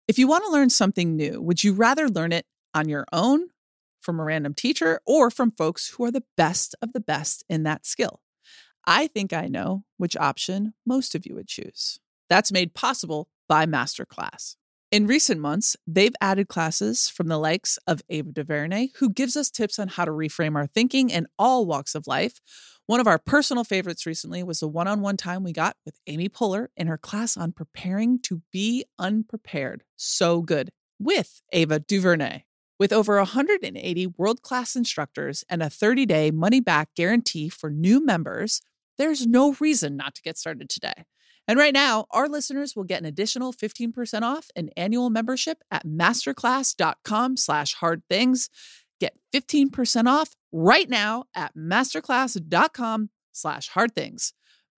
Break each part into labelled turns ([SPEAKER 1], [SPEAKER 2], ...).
[SPEAKER 1] If you want to learn something new, would you rather learn it on your own, from a random teacher, or from folks who are the best of the best in that skill? I think I know which option most of you would choose. That's made possible by Masterclass. In recent months, they've added classes from the likes of Ava DuVernay, who gives us tips on how to reframe our thinking in all walks of life. One of our personal favorites recently was the one-on-one time we got with Amy Poehler in her class on preparing to be unprepared. So good. With Ava DuVernay. With over 180 world-class instructors and a 30-day money-back guarantee for new members, there's no reason not to get started today. And right now, our listeners will get an additional 15% off an annual membership at masterclass.com/hardthings. Get 15% off right now at masterclass.com/hardthings.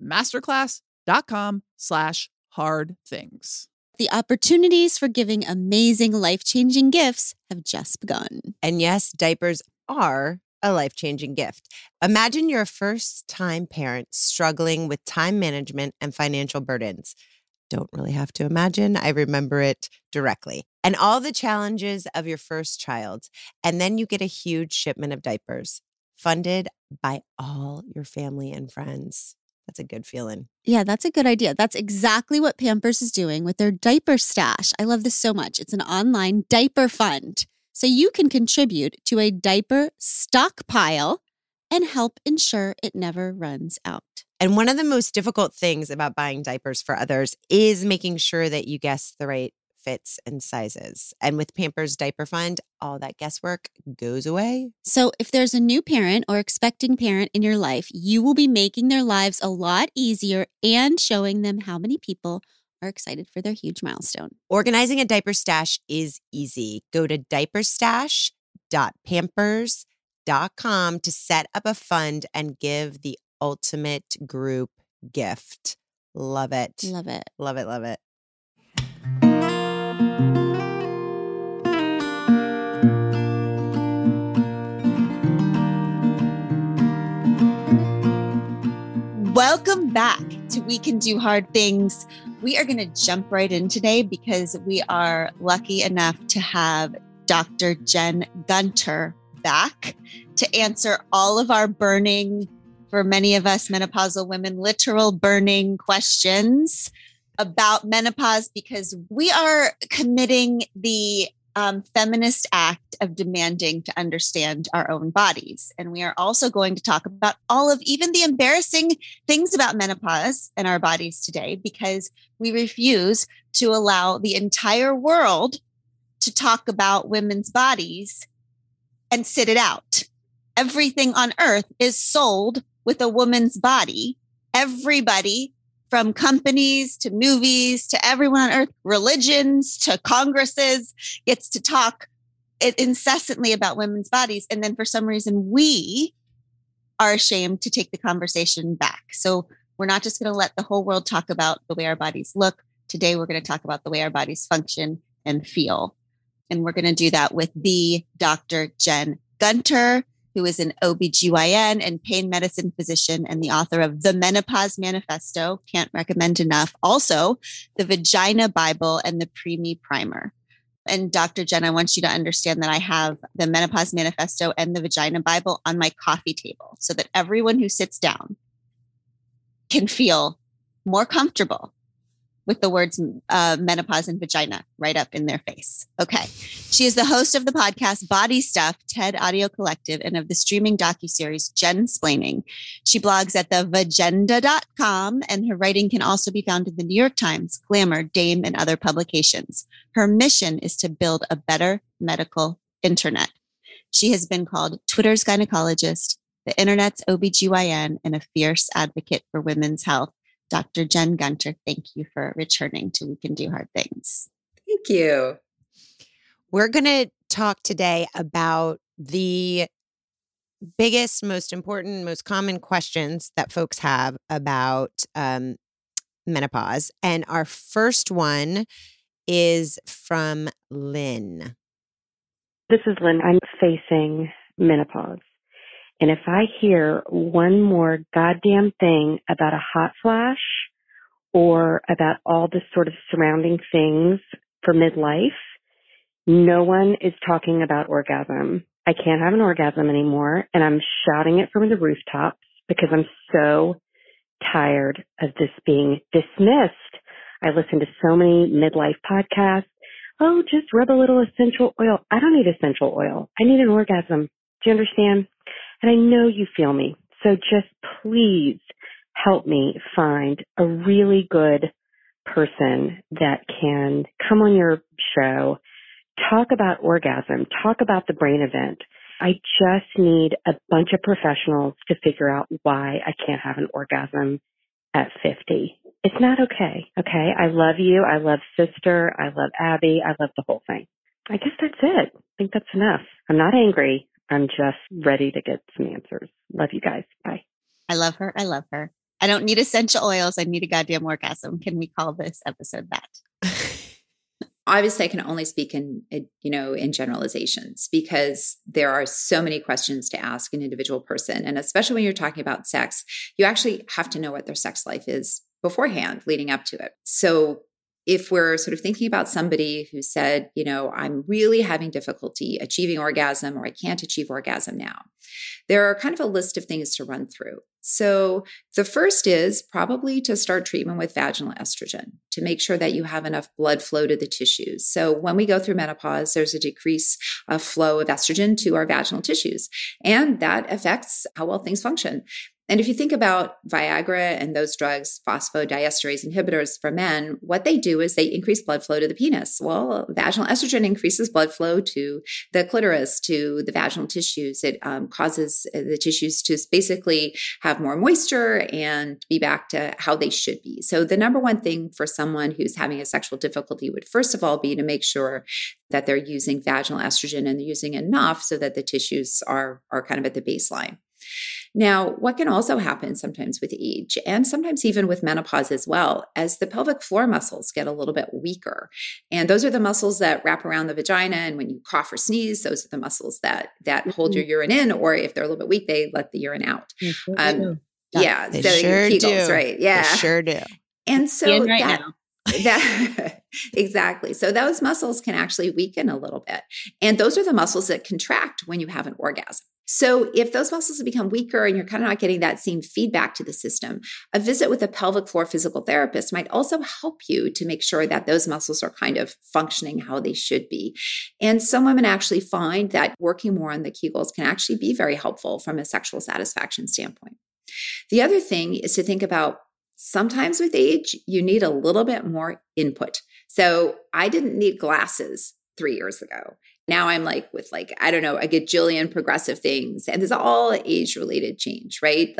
[SPEAKER 1] Masterclass.com/hardthings.
[SPEAKER 2] The opportunities for giving amazing, life-changing gifts have just begun.
[SPEAKER 3] And yes, diapers are a life-changing gift. Imagine you're a first-time parent struggling with time management and financial burdens. Don't really have to imagine. I remember it directly. And all the challenges of your first child. And then you get a huge shipment of diapers funded by all your family and friends. That's a good feeling.
[SPEAKER 2] Yeah, that's a good idea. That's exactly what Pampers is doing with their diaper stash. I love this so much. It's an online diaper fund. So you can contribute to a diaper stockpile and help ensure it never runs out.
[SPEAKER 3] And one of the most difficult things about buying diapers for others is making sure that you guess the right fits and sizes. And with Pampers Diaper Fund, all that guesswork goes away.
[SPEAKER 2] So if there's a new parent or expecting parent in your life, you will be making their lives a lot easier and showing them how many people are excited for their huge milestone.
[SPEAKER 3] Organizing a diaper stash is easy. Go to diaperstash.pampers.com to set up a fund and give the ultimate group gift. Love it.
[SPEAKER 2] Love it.
[SPEAKER 3] Love it. Love it.
[SPEAKER 2] Welcome back to We Can Do Hard Things. We are going to jump right in today because we are lucky enough to have Dr. Jen Gunter back to answer all of our burning, for many of us menopausal women, literal burning questions about menopause, because we are committing the feminist act of demanding to understand our own bodies. And we are also going to talk about all of even the embarrassing things about menopause and our bodies today, because we refuse to allow the entire world to talk about women's bodies and sit it out. Everything on earth is sold with a woman's body. Everybody, from companies to movies to everyone on earth, religions to congresses, gets to talk incessantly about women's bodies. And then for some reason, we are ashamed to take the conversation back. So we're not just going to let the whole world talk about the way our bodies look. Today, we're going to talk about the way our bodies function and feel. And we're going to do that with the Dr. Jen Gunter, who is an OBGYN and pain medicine physician and the author of The Menopause Manifesto. Can't recommend enough. Also, the Vagina Bible and the Preemie Primer. And Dr. Jen, I want you to understand that I have the Menopause Manifesto and the Vagina Bible on my coffee table so that everyone who sits down can feel more comfortable with the words menopause and vagina right up in their face. Okay. She is the host of the podcast Body Stuff, TED Audio Collective, and of the streaming docuseries Jensplaining. She blogs at thevagenda.com, and her writing can also be found in the New York Times, Glamour, Dame, and other publications. Her mission is to build a better medical internet. She has been called Twitter's gynecologist, the internet's OBGYN, and a fierce advocate for women's health. Dr. Jen Gunter, thank you for returning to We Can Do Hard Things.
[SPEAKER 4] Thank you.
[SPEAKER 3] We're going to talk today about the biggest, most important, most common questions that folks have about menopause. And our first one is from Lynn.
[SPEAKER 5] This is Lynn. I'm facing menopause. And if I hear one more goddamn thing about a hot flash or about all the sort of surrounding things for midlife, no one is talking about orgasm. I can't have an orgasm anymore, and I'm shouting it from the rooftops because I'm so tired of this being dismissed. I listen to so many midlife podcasts. Oh, just rub a little essential oil. I don't need essential oil. I need an orgasm. Do you understand? And I know you feel me. So just please help me find a really good person that can come on your show, talk about orgasm, talk about the brain event. I just need a bunch of professionals to figure out why I can't have an orgasm at 50. It's not okay. Okay. I love you. I love sister. I love Abby. I love the whole thing. I guess that's it. I think that's enough. I'm not angry. I'm just ready to get some answers. Love you guys. Bye.
[SPEAKER 2] I love her. I love her. I don't need essential oils. I need a goddamn orgasm. Can we call this episode that?
[SPEAKER 4] Obviously, I can only speak in generalizations because there are so many questions to ask an individual person. And especially when you're talking about sex, you actually have to know what their sex life is beforehand, leading up to it. So if we're sort of thinking about somebody who said, I'm really having difficulty achieving orgasm, or I can't achieve orgasm now, there are kind of a list of things to run through. So the first is probably to start treatment with vaginal estrogen to make sure that you have enough blood flow to the tissues. So when we go through menopause, there's a decrease of flow of estrogen to our vaginal tissues, and that affects how well things function. And if you think about Viagra and those drugs, phosphodiesterase inhibitors for men, what they do is they increase blood flow to the penis. Well, vaginal estrogen increases blood flow to the clitoris, to the vaginal tissues. It causes the tissues to basically have more moisture and be back to how they should be. So the number one thing for someone who's having a sexual difficulty would first of all be to make sure that they're using vaginal estrogen and they're using enough so that the tissues are kind of at the baseline. Now, what can also happen sometimes with age and sometimes even with menopause as well, as the pelvic floor muscles get a little bit weaker. And those are the muscles that wrap around the vagina. And when you cough or sneeze, those are the muscles that hold your urine in, or if they're a little bit weak, they let the urine out. Yeah.
[SPEAKER 3] They
[SPEAKER 4] so
[SPEAKER 3] sure
[SPEAKER 4] Kegels,
[SPEAKER 3] do.
[SPEAKER 4] right? Yeah.
[SPEAKER 3] They sure do.
[SPEAKER 4] And so
[SPEAKER 2] now.
[SPEAKER 4] that exactly. So those muscles can actually weaken a little bit. And those are the muscles that contract when you have an orgasm. So if those muscles become weaker and you're kind of not getting that same feedback to the system, a visit with a pelvic floor physical therapist might also help you to make sure that those muscles are kind of functioning how they should be. And some women actually find that working more on the Kegels can actually be very helpful from a sexual satisfaction standpoint. The other thing is to think about sometimes with age, you need a little bit more input. So I didn't need glasses 3 years ago. Now I'm with a gajillion progressive things. And there's all age-related change, right?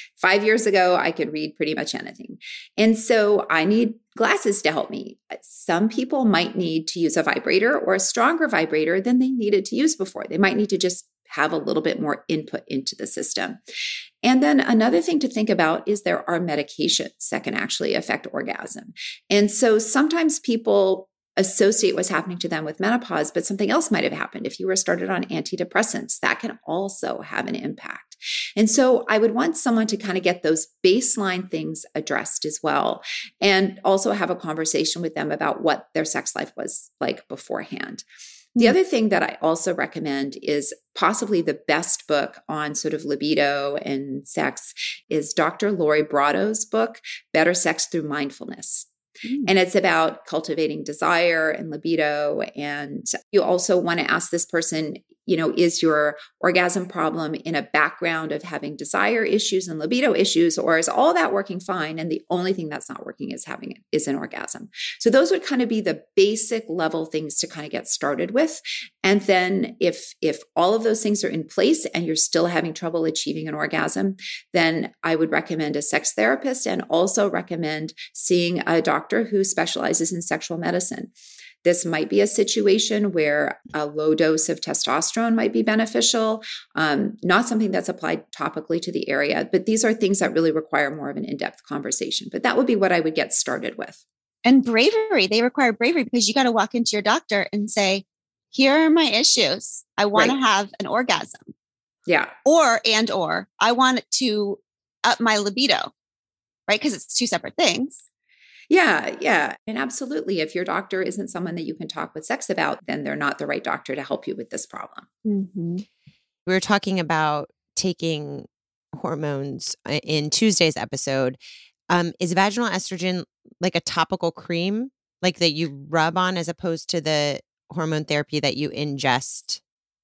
[SPEAKER 4] 5 years ago, I could read pretty much anything. And so I need glasses to help me. Some people might need to use a vibrator or a stronger vibrator than they needed to use before. They might need to just have a little bit more input into the system. And then another thing to think about is there are medications that can actually affect orgasm. And so sometimes people associate what's happening to them with menopause, but something else might have happened. If you were started on antidepressants, that can also have an impact. And so I would want someone to kind of get those baseline things addressed as well, and also have a conversation with them about what their sex life was like beforehand. The other thing that I also recommend is possibly the best book on sort of libido and sex is Dr. Lori Brado's book, Better Sex Through Mindfulness. And it's about cultivating desire and libido. And you also want to ask this person, is your orgasm problem in a background of having desire issues and libido issues, or is all that working fine? And the only thing that's not working is an orgasm. So those would kind of be the basic level things to kind of get started with. And then if all of those things are in place and you're still having trouble achieving an orgasm, then I would recommend a sex therapist and also recommend seeing a doctor who specializes in sexual medicine. This might be a situation where a low dose of testosterone might be beneficial, not something that's applied topically to the area, but these are things that really require more of an in-depth conversation. But that would be what I would get started with.
[SPEAKER 2] And bravery, they require bravery because you got to walk into your doctor and say, here are my issues. I want to have an orgasm.
[SPEAKER 4] Yeah.
[SPEAKER 2] Or I want to up my libido, right? Because it's two separate things.
[SPEAKER 4] Yeah, yeah. And absolutely, if your doctor isn't someone that you can talk with sex about, then they're not the right doctor to help you with this problem.
[SPEAKER 2] Mm-hmm.
[SPEAKER 3] We were talking about taking hormones in Tuesday's episode. Is vaginal estrogen like a topical cream, like that you rub on as opposed to the hormone therapy that you ingest?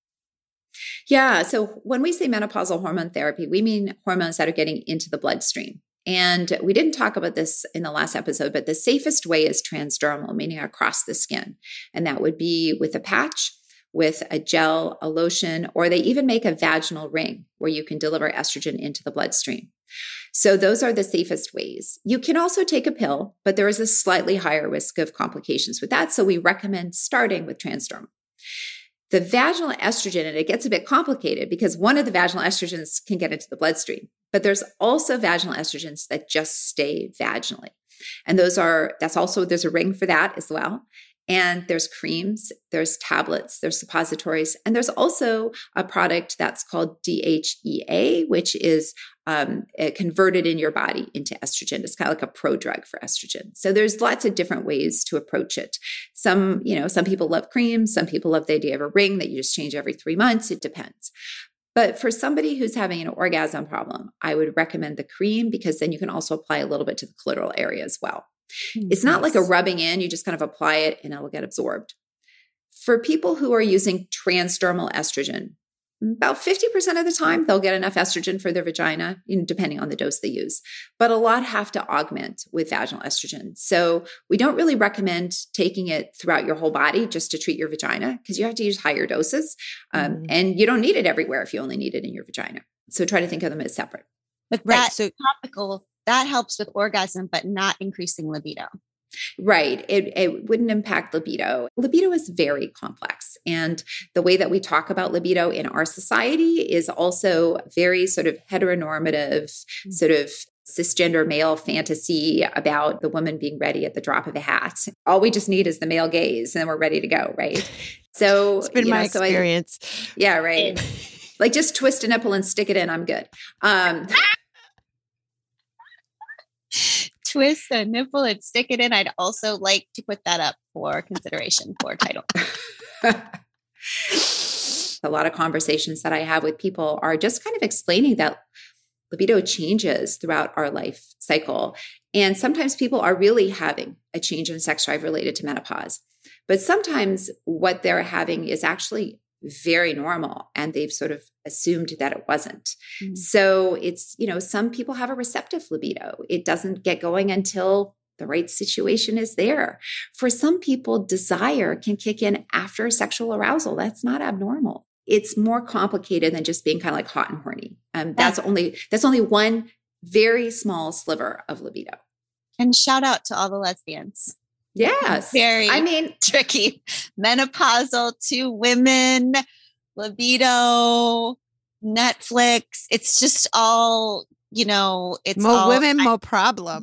[SPEAKER 4] Yeah. So when we say menopausal hormone therapy, we mean hormones that are getting into the bloodstream. And we didn't talk about this in the last episode, but the safest way is transdermal, meaning across the skin. And that would be with a patch, with a gel, a lotion, or they even make a vaginal ring where you can deliver estrogen into the bloodstream. So those are the safest ways. You can also take a pill, but there is a slightly higher risk of complications with that. So we recommend starting with transdermal. The vaginal estrogen, and it gets a bit complicated because one of the vaginal estrogens can get into the bloodstream, but there's also vaginal estrogens that just stay vaginally. And there's a ring for that as well. And there's creams, there's tablets, there's suppositories, and there's also a product that's called DHEA, which is converted in your body into estrogen. It's kind of like a prodrug for estrogen. So there's lots of different ways to approach it. Some people love creams. Some people love the idea of a ring that you just change every 3 months. It depends. But for somebody who's having an orgasm problem, I would recommend the cream because then you can also apply a little bit to the clitoral area as well. It's not like a rubbing in. You just kind of apply it and it will get absorbed. For people who are using transdermal estrogen, about 50% of the time, they'll get enough estrogen for their vagina, depending on the dose they use. But a lot have to augment with vaginal estrogen. So we don't really recommend taking it throughout your whole body just to treat your vagina because you have to use higher doses. And you don't need it everywhere if you only need it in your vagina. So try to think of them as separate.
[SPEAKER 2] But that topical, that helps with orgasm, but not increasing libido.
[SPEAKER 4] Right. It wouldn't impact libido. Libido is very complex. And the way that we talk about libido in our society is also very sort of heteronormative, sort of cisgender male fantasy about the woman being ready at the drop of a hat. All we just need is the male gaze and then we're ready to go. Right. So
[SPEAKER 3] it's been my experience.
[SPEAKER 4] Yeah. Right. Like just twist a nipple and stick it in. I'm good.
[SPEAKER 2] Twist a nipple and stick it in. I'd also like to put that up for consideration for title.
[SPEAKER 4] A lot of conversations that I have with people are just kind of explaining that libido changes throughout our life cycle. And sometimes people are really having a change in sex drive related to menopause. But sometimes what they're having is actually very normal and they've sort of assumed that it wasn't. Mm-hmm. So it's, some people have a receptive libido. It doesn't get going until the right situation is there. For some people, desire can kick in after sexual arousal. That's not abnormal. It's more complicated than just being kind of like hot and horny. That's only one very small sliver of libido.
[SPEAKER 2] And shout out to all the lesbians.
[SPEAKER 4] Yes.
[SPEAKER 2] Very tricky. Menopausal to women, libido, Netflix. It's just all, it's
[SPEAKER 3] more
[SPEAKER 2] all
[SPEAKER 3] women, more problems.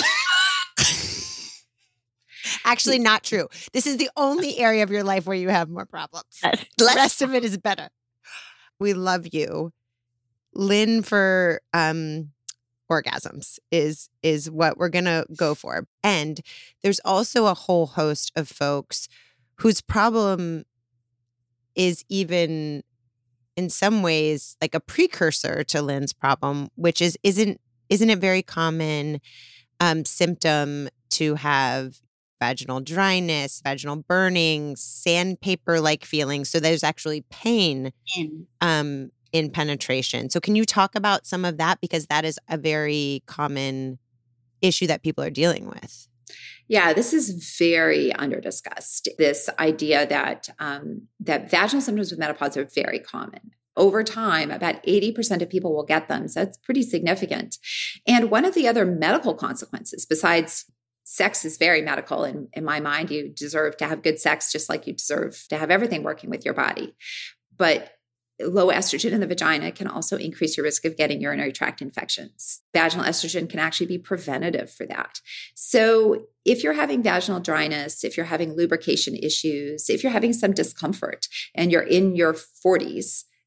[SPEAKER 3] Actually, not true. This is the only area of your life where you have more problems.
[SPEAKER 2] Yes.
[SPEAKER 3] The rest of it is better. We love you. Lynn for orgasms is what we're going to go for. And there's also a whole host of folks whose problem is even in some ways like a precursor to Lynn's problem, which isn't it very common symptom to have vaginal dryness, vaginal burning, sandpaper-like feelings. So there's actually pain in penetration. So can you talk about some of that? Because that is a very common issue that people are dealing with.
[SPEAKER 4] Yeah, this is very underdiscussed. This idea that vaginal symptoms with menopause are very common. Over time, about 80% of people will get them. So that's pretty significant. And one of the other medical consequences, besides sex is very medical in my mind, you deserve to have good sex just like you deserve to have everything working with your body. But low estrogen in the vagina can also increase your risk of getting urinary tract infections. Vaginal estrogen can actually be preventative for that. So if you're having vaginal dryness, if you're having lubrication issues, if you're having some discomfort and you're in your 40s,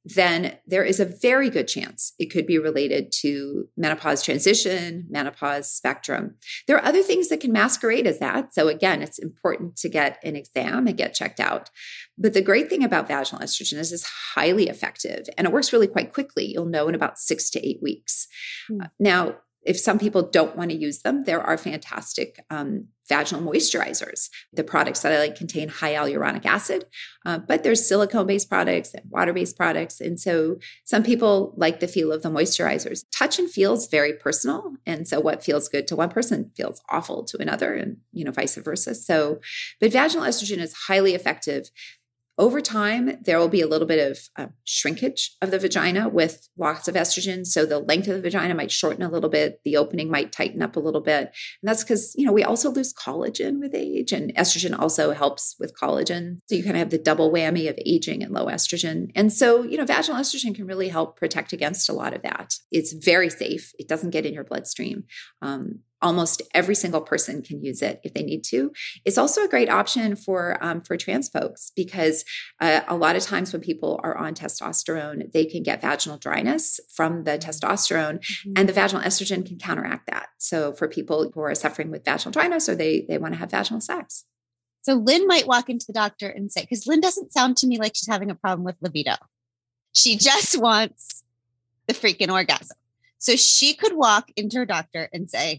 [SPEAKER 4] then there is a very good chance it could be related to menopause transition, menopause spectrum. There are other things that can masquerade as that. So again, it's important to get an exam and get checked out. But the great thing about vaginal estrogen is it's highly effective and it works really quite quickly. You'll know in about 6 to 8 weeks. Now, if some people don't want to use them, there are fantastic vaginal moisturizers. The products that I like contain high hyaluronic acid, but there's silicone-based products and water-based products. And so some people like the feel of the moisturizers. Touch and feel is very personal. And so what feels good to one person feels awful to another, and vice versa. But vaginal estrogen is highly effective. Over time, there will be a little bit of shrinkage of the vagina with lots of estrogen. So the length of the vagina might shorten a little bit. The opening might tighten up a little bit. And that's because, we also lose collagen with age, and estrogen also helps with collagen. So you kind of have the double whammy of aging and low estrogen. And so, vaginal estrogen can really help protect against a lot of that. It's very safe. It doesn't get in your bloodstream. Almost every single person can use it if they need to. It's also a great option for trans folks because a lot of times when people are on testosterone, they can get vaginal dryness from the testosterone, and the vaginal estrogen can counteract that. So for people who are suffering with vaginal dryness or they want to have vaginal sex.
[SPEAKER 2] So Lynn might walk into the doctor and say, because Lynn doesn't sound to me like she's having a problem with libido. She just wants the freaking orgasm. So she could walk into her doctor and say,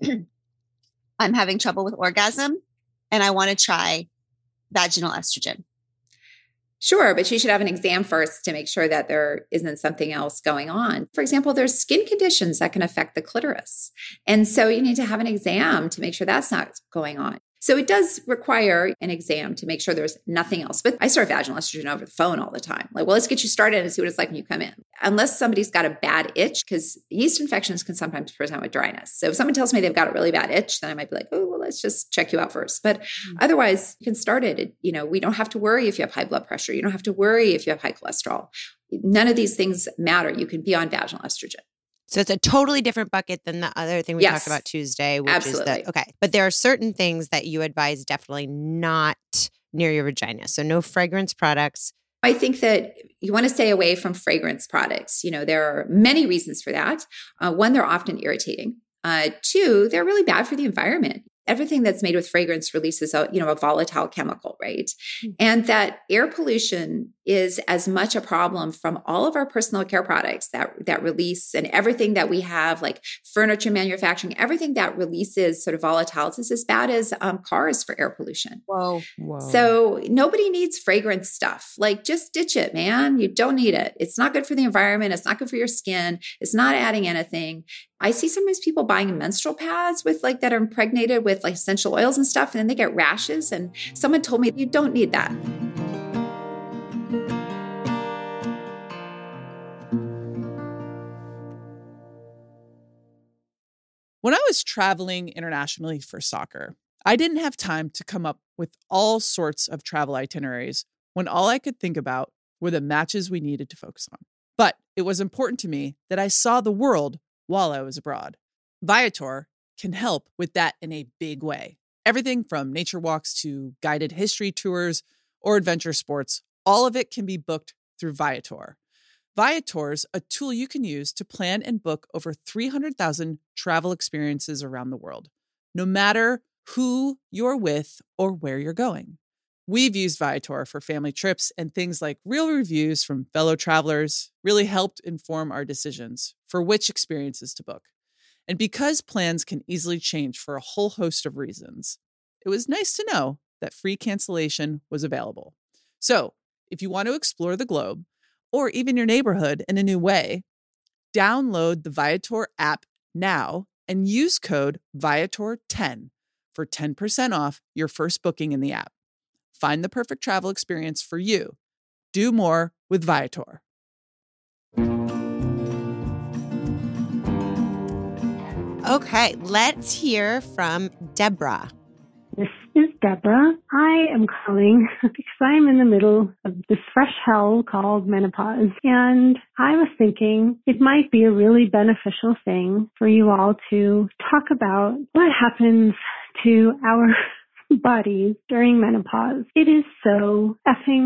[SPEAKER 2] I'm having trouble with orgasm and I want to try vaginal estrogen.
[SPEAKER 4] Sure, but she should have an exam first to make sure that there isn't something else going on. For example, there's skin conditions that can affect the clitoris. And so you need to have an exam to make sure that's not going on. So it does require an exam to make sure there's nothing else. But I start vaginal estrogen over the phone all the time. Like, well, let's get you started and see what it's like when you come in. Unless somebody's got a bad itch, because yeast infections can sometimes present with dryness. So if someone tells me they've got a really bad itch, then I might be like, oh, well, let's just check you out first. But otherwise, you can start it. We don't have to worry if you have high blood pressure. You don't have to worry if you have high cholesterol. None of these things matter. You can be on vaginal estrogen.
[SPEAKER 3] So it's a totally different bucket than the other thing we talked about Tuesday, which is that, okay. But there are certain things that you advise definitely not near your vagina. So no fragrance products.
[SPEAKER 4] I think that you want to stay away from fragrance products. There are many reasons for that. One, they're often irritating. Two, they're really bad for the environment. Everything that's made with fragrance releases a volatile chemical, right? And that air pollution is as much a problem from all of our personal care products that release, and everything that we have, like furniture manufacturing, everything that releases sort of volatiles is as bad as cars for air pollution.
[SPEAKER 2] Whoa.
[SPEAKER 4] So nobody needs fragrance stuff. Like, just ditch it, man. You don't need it. It's not good for the environment. It's not good for your skin. It's not adding anything. I see sometimes people buying menstrual pads that are impregnated with like essential oils and stuff, and then they get rashes. And someone told me, you don't need that.
[SPEAKER 1] When I was traveling internationally for soccer, I didn't have time to come up with all sorts of travel itineraries when all I could think about were the matches we needed to focus on. But it was important to me that I saw the world while I was abroad. Viator can help with that in a big way. Everything from nature walks to guided history tours or adventure sports, all of it can be booked through Viator. Viator's a tool you can use to plan and book over 300,000 travel experiences around the world, no matter who you're with or where you're going. We've used Viator for family trips, and things like real reviews from fellow travelers really helped inform our decisions for which experiences to book. And because plans can easily change for a whole host of reasons, it was nice to know that free cancellation was available. So if you want to explore the globe, or even your neighborhood in a new way, download the Viator app now and use code Viator10 for 10% off your first booking in the app. Find the perfect travel experience for you. Do more with Viator.
[SPEAKER 3] Okay, let's hear from Deborah.
[SPEAKER 6] This is Deborah. I am calling because I'm in the middle of this fresh hell called menopause. And I was thinking it might be a really beneficial thing for you all to talk about what happens to our bodies during menopause. It is so effing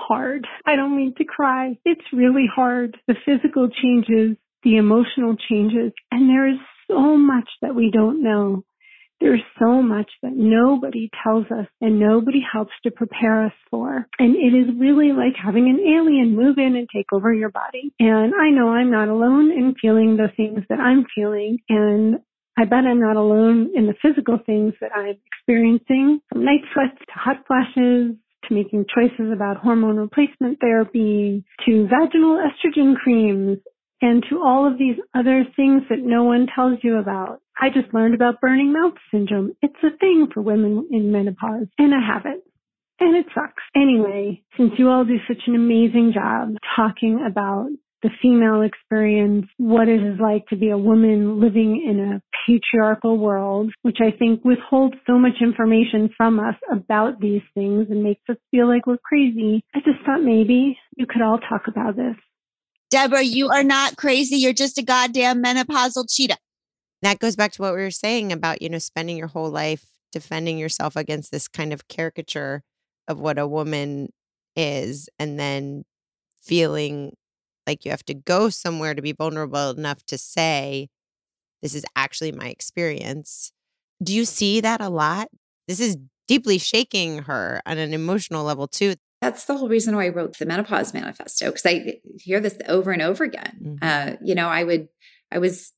[SPEAKER 6] hard. I don't mean to cry. It's really hard. The physical changes, the emotional changes, and there is so much that we don't know. There's so much that nobody tells us and nobody helps to prepare us for. And it is really like having an alien move in and take over your body. And I know I'm not alone in feeling the things that I'm feeling. And I bet I'm not alone in the physical things that I'm experiencing, from night sweats to hot flashes, to making choices about hormone replacement therapy, to vaginal estrogen creams, and to all of these other things that no one tells you about. I just learned about burning mouth syndrome. It's a thing for women in menopause, and I have it. And it sucks. Anyway, since you all do such an amazing job talking about the female experience, what it is like to be a woman living in a patriarchal world, which I think withholds so much information from us about these things and makes us feel like we're crazy, I just thought maybe you could all talk about this.
[SPEAKER 2] Deborah, you are not crazy. You're just a goddamn menopausal cheetah.
[SPEAKER 3] That goes back to what we were saying about, spending your whole life defending yourself against this kind of caricature of what a woman is, and then feeling like you have to go somewhere to be vulnerable enough to say, this is actually my experience. Do you see that a lot? This is deeply shaking her on an emotional level too.
[SPEAKER 4] That's the whole reason why I wrote the Menopause Manifesto, because I hear this over and over again.
[SPEAKER 3] Mm-hmm.
[SPEAKER 4] I was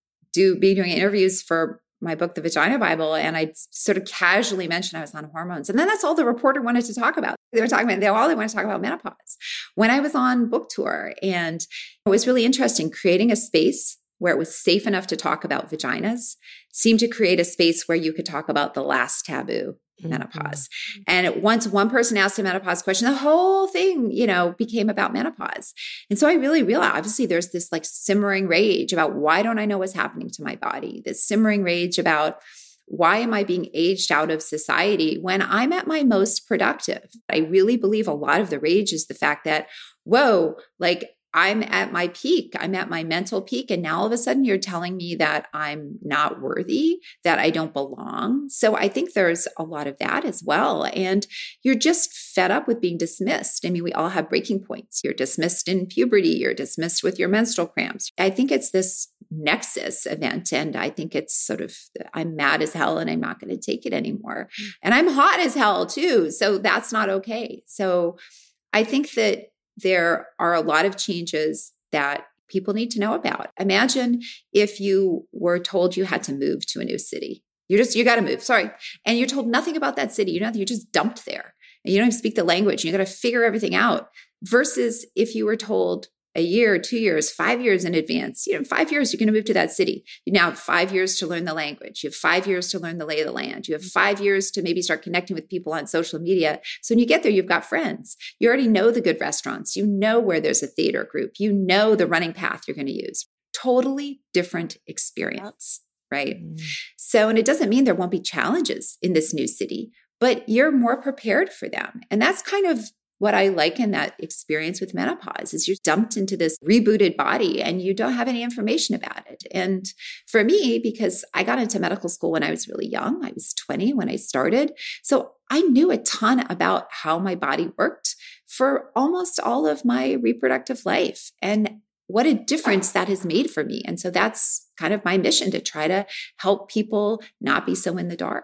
[SPEAKER 4] doing interviews for my book, The Vagina Bible, and I sort of casually mentioned I was on hormones. And then that's all the reporter wanted to talk about. They wanted to talk about menopause. When I was on book tour, and it was really interesting, creating a space where it was safe enough to talk about vaginas seemed to create a space where you could talk about the last taboo, menopause. And once one person asked a menopause question, the whole thing, became about menopause. And so I really realized, obviously there's this like simmering rage about why don't I know what's happening to my body? This simmering rage about why am I being aged out of society when I'm at my most productive? I really believe a lot of the rage is the fact that, whoa, like I'm at my peak. I'm at my mental peak. And now all of a sudden you're telling me that I'm not worthy, that I don't belong. So I think there's a lot of that as well. And you're just fed up with being dismissed. I mean, we all have breaking points. You're dismissed in puberty. You're dismissed with your menstrual cramps. I think it's this nexus event. And I think it's sort of, I'm mad as hell and I'm not going to take it anymore. And I'm hot as hell too. So that's not okay. So I think that there are a lot of changes that people need to know about. Imagine if you were told you had to move to a new city. You got to move, sorry. And you're told nothing about that city. You're just dumped there. And you don't even speak the language. You got to figure everything out. Versus if you were told a year, 2 years, 5 years in advance, 5 years, you're going to move to that city. You now have 5 years to learn the language. You have 5 years to learn the lay of the land. You have 5 years to maybe start connecting with people on social media. So when you get there, you've got friends. You already know the good restaurants. You know where there's a theater group. You know the running path you're going to use. Totally different experience, right? So, and it doesn't mean there won't be challenges in this new city, but you're more prepared for them. And that's kind of what I like in that experience with menopause is you're dumped into this rebooted body and you don't have any information about it. And for me, because I got into medical school when I was really young, I was 20 when I started. So I knew a ton about how my body worked for almost all of my reproductive life and what a difference that has made for me. And so that's kind of my mission, to try to help people not be so in the dark.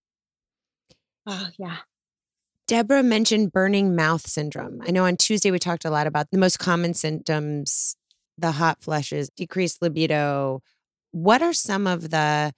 [SPEAKER 2] Oh, yeah.
[SPEAKER 3] Deborah mentioned burning mouth syndrome. I know on Tuesday we talked a lot about the most common symptoms, the hot flushes, decreased libido. What are some of the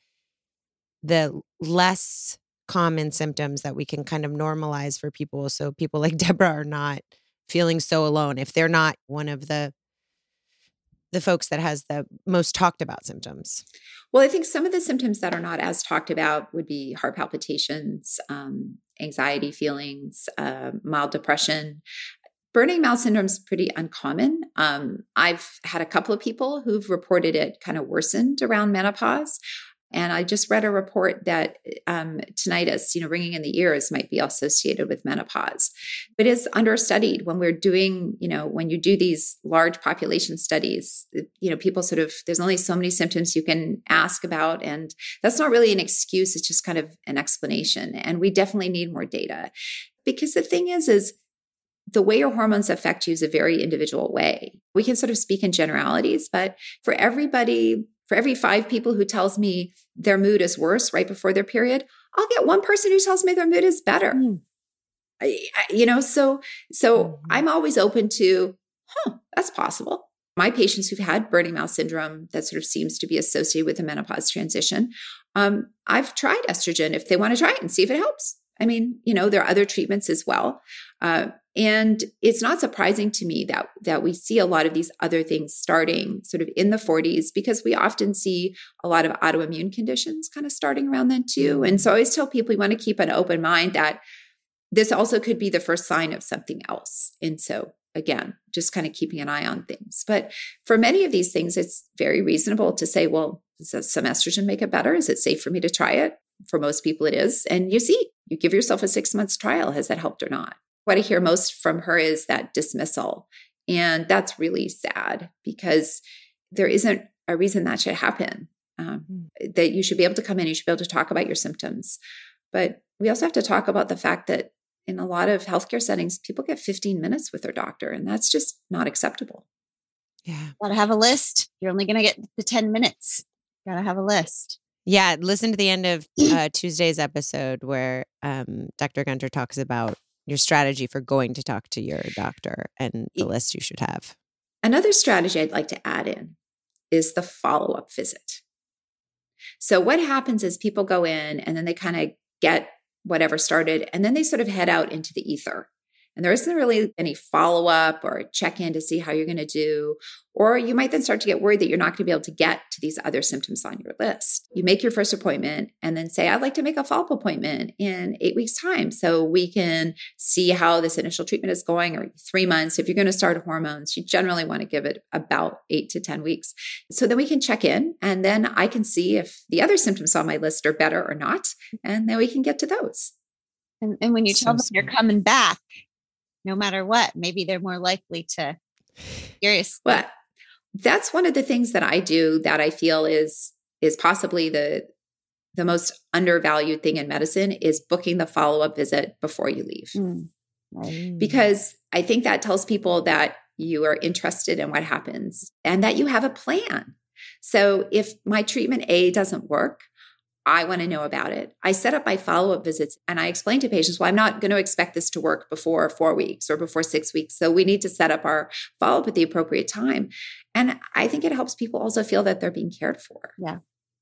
[SPEAKER 3] less common symptoms that we can kind of normalize for people so people like Deborah are not feeling so alone if they're not one of the folks that has the most talked about symptoms?
[SPEAKER 4] Well, I think some of the symptoms that are not as talked about would be heart palpitations, anxiety feelings, mild depression. Burning mouth syndrome is pretty uncommon. I've had a couple of people who've reported it kind of worsened around menopause. And I just read a report that tinnitus, ringing in the ears, might be associated with menopause. But it's understudied when we're doing, when you do these large population studies, people sort of, there's only so many symptoms you can ask about. And that's not really an excuse. It's just kind of an explanation. And we definitely need more data. Because the thing is the way your hormones affect you is a very individual way. We can sort of speak in generalities, but for every 5 people who tells me their mood is worse right before their period, I'll get one person who tells me their mood is better. So I'm always open to, that's possible. My patients who've had Burning Mouth syndrome that sort of seems to be associated with the menopause transition, I've tried estrogen if they want to try it and see if it helps. I mean, there are other treatments as well. And it's not surprising to me that we see a lot of these other things starting sort of in the 40s, because we often see a lot of autoimmune conditions kind of starting around then too. And so I always tell people you want to keep an open mind that this also could be the first sign of something else. And so again, just kind of keeping an eye on things. But for many of these things, it's very reasonable to say, well, does some estrogen make it better? Is it safe for me to try it? For most people, it is. And you give yourself a 6 months trial. Has that helped or not? What I hear most from her is that dismissal. And that's really sad, because there isn't a reason that should happen. That you should be able to come in, you should be able to talk about your symptoms. But we also have to talk about the fact that in a lot of healthcare settings, people get 15 minutes with their doctor, and that's just not acceptable.
[SPEAKER 3] Yeah.
[SPEAKER 2] Gotta have a list. You're only going to get the 10 minutes. Gotta have a list.
[SPEAKER 3] Yeah. Listen to the end of Tuesday's episode where Dr. Gunter talks about your strategy for going to talk to your doctor and the list you should have.
[SPEAKER 4] Another strategy I'd like to add in is the follow-up visit. So what happens is people go in and then they kind of get whatever started, and then they sort of head out into the ether. And there isn't really any follow-up or check-in to see how you're going to do. Or you might then start to get worried that you're not going to be able to get to these other symptoms on your list. You make your first appointment and then say, I'd like to make a follow-up appointment in 8 weeks' time so we can see how this initial treatment is going, or 3 months. If you're going to start hormones, you generally want to give it about 8 to 10 weeks. So then we can check in, and then I can see if the other symptoms on my list are better or not. And then we can get to those.
[SPEAKER 2] And when you tell them you're coming back, no matter what, maybe they're more likely to curious.
[SPEAKER 4] Well, that's one of the things that I do that I feel is possibly the most undervalued thing in medicine is booking the follow-up visit before you leave. Because I think that tells people that you are interested in what happens and that you have a plan. So if my treatment A doesn't work, I want to know about it. I set up my follow-up visits and I explain to patients, well, I'm not going to expect this to work before 4 weeks or before 6 weeks. So we need to set up our follow-up at the appropriate time. And I think it helps people also feel that they're being cared for.
[SPEAKER 2] Yeah.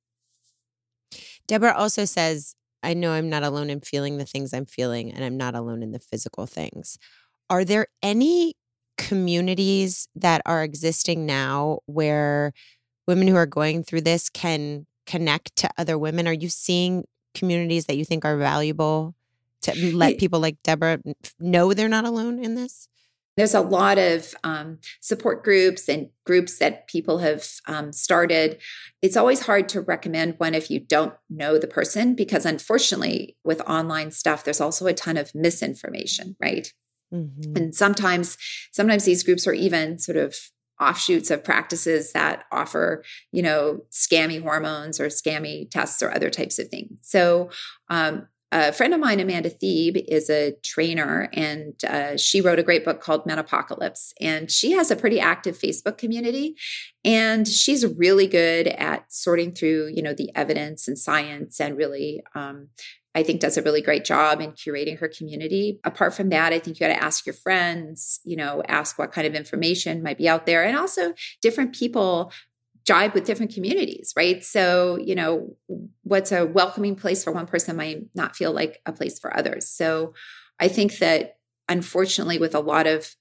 [SPEAKER 3] Deborah also says, I know I'm not alone in feeling the things I'm feeling, and I'm not alone in the physical things. Are there any communities that are existing now where women who are going through this can connect to other women? Are you seeing communities that you think are valuable to let people like Deborah know they're not alone in this?
[SPEAKER 4] There's a lot of support groups and groups that people have started. It's always hard to recommend one if you don't know the person, because unfortunately with online stuff, there's also a ton of misinformation, right? Mm-hmm. And sometimes these groups are even sort of offshoots of practices that offer, scammy hormones or scammy tests or other types of things. So a friend of mine, Amanda Thebe, is a trainer, and she wrote a great book called Menopocalypse. And she has a pretty active Facebook community. And she's really good at sorting through, the evidence and science, and really I think does a really great job in curating her community. Apart from that, I think you got to ask your friends, ask what kind of information might be out there. And also different people jibe with different communities, right? So, what's a welcoming place for one person might not feel like a place for others. So I think that unfortunately with a lot of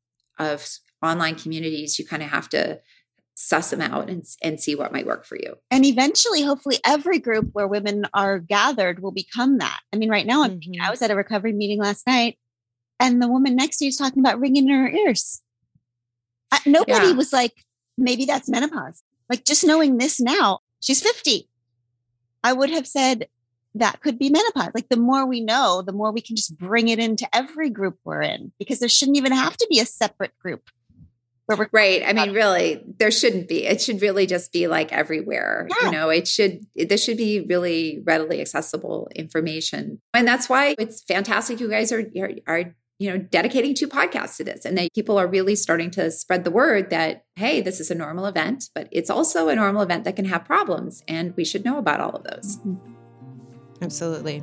[SPEAKER 4] online communities, you kind of have to suss them out and see what might work for you.
[SPEAKER 2] And eventually, hopefully every group where women are gathered will become that. I mean, right now I was at a recovery meeting last night, and the woman next to you is talking about ringing in her ears. Nobody was like, maybe that's menopause. Like, just knowing this now, she's 50. I would have said that could be menopause. Like, the more we know, the more we can just bring it into every group we're in, because there shouldn't even have to be a separate group.
[SPEAKER 4] Right. I mean, really, there shouldn't be. It should really just be like everywhere. Yeah. This should be really readily accessible information. And that's why it's fantastic you guys are dedicating 2 podcasts to this. And that people are really starting to spread the word that, hey, this is a normal event, but it's also a normal event that can have problems. And we should know about all of those.
[SPEAKER 3] Absolutely.